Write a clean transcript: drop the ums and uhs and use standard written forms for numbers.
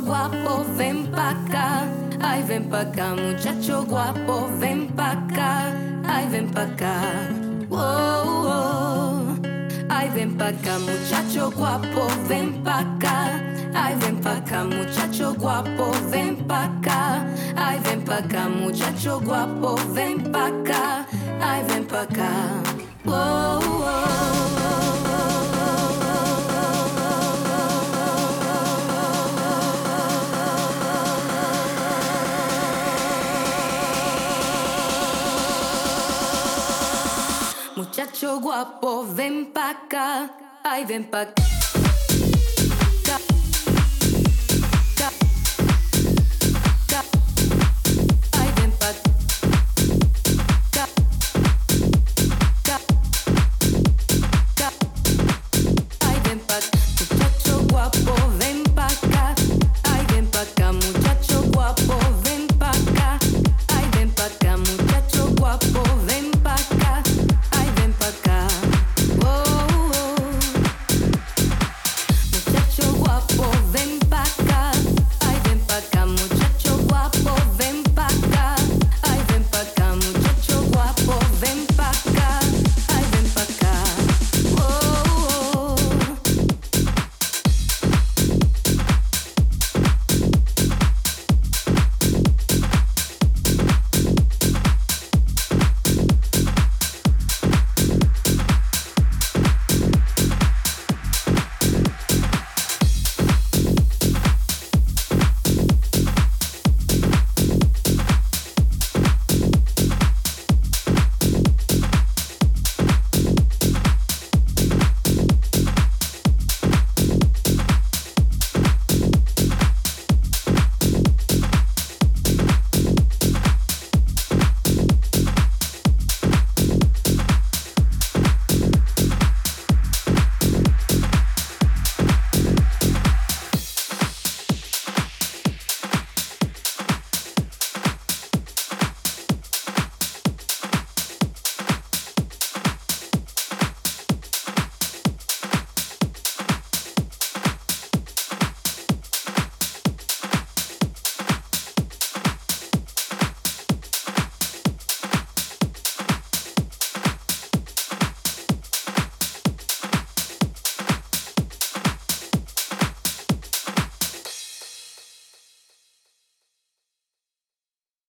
guapo, ven pa' acá. Ay, ven pa' acá, muchacho guapo, ven pa' acá. Ay, ven pa' acá. Oh, oh. Ay, ven pa' acá, muchacho guapo, ven pa' acá. Ay, ven pa' acá, muchacho guapo, ven pa' acá. Ay, ven pa' acá, muchacho guapo, ven pa' acá. Ay, ven pa' acá. Oh, muchacho guapo, ven pa' acá. Ay, ven pa' acá.